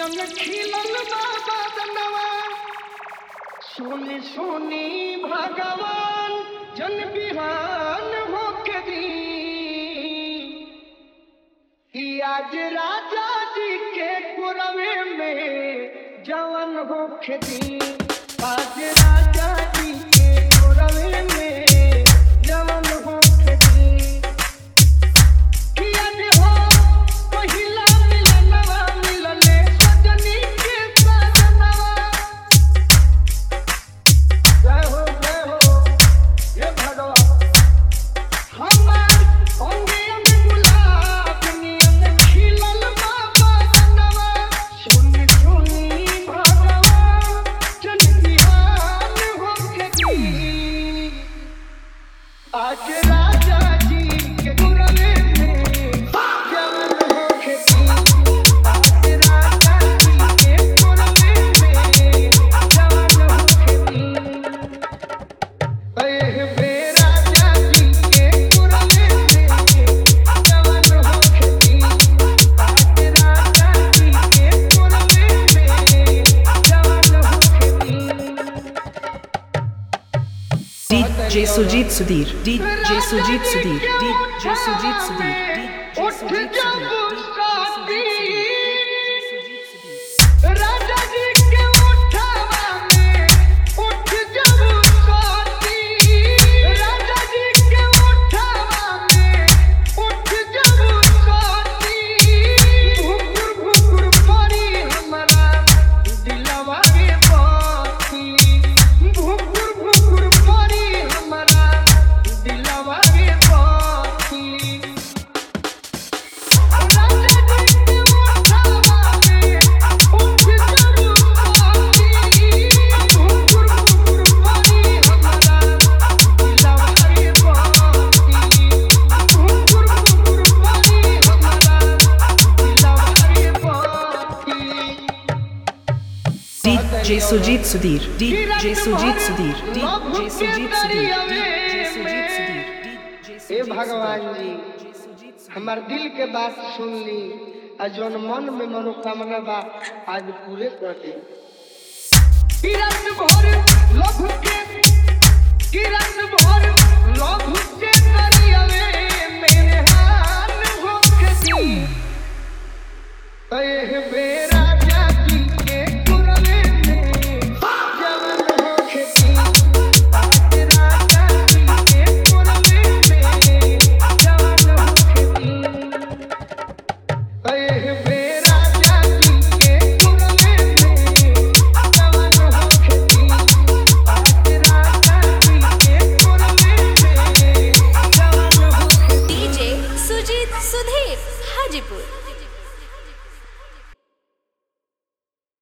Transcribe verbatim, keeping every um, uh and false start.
अंग खिलल बाबा दनवा सोनी सोनी भगवान जन बिहान होके दी कि आज राजा जी के कुरवे में जवन होके दी आज राजा जी के कुरवे में जवन होके दी कि आज हो पहिला मिलनवा मिलले सजनी के सजनवा जय हो जय हो ये भगवान हमार अंगे अंगे गुलाब नियन खिलल बाबा दनवा सुनी सुनी भगवान जन बिहान होके दी आज राजा जी के कुरवे में जवन होके दी आज राजा जी के कुरवे में जवन होके दी अये बे राजा जी के कुरवे में जवन होके दी आज राजा जी के कुरवे में जवन होके दी D J Sujit Sudhir, D J Sujit Sudhir, D J Sujit Sudhir, D J Sujit Sudhir. राजा जी के उठावा में उठ जब सोती राजा जी के उठावा में उठ जब सोती भुकुर भुकुर पड़ी हमारा दिलवा के बाती भुकुर भुकुर पड़ी हमारा दिलवा के बाती राजा जी के उठावा में उठ जब सोती भुकुर भुकुर पड़ी हमारा दिलवा के बाती भुकुर भुकुर पड़ी हमारा दिलवा के बाती D J Sujit Sudhir, D J Sujit Sudhir, D J Sujit Sudhir, D J Sujit Sudhir, D J हे Sujit भगवान जी Sudhir. हमार दिल के बात सुन ली और जौन मन में मनोकामना बा आज पूरे कर दी किरण भर लघु के किरण भर लघु के करियवे मेरे हाल होके दी अये बे राजा जी के कुरवे में जवन होके दी आज राजा जी के कुरवे में जवन होके दी अये बे राजा जी के कुरवे में जवन होके दी आज राजा जी के कुरवे में जवन होके दी D J Sujit Sudhir, Hajipur.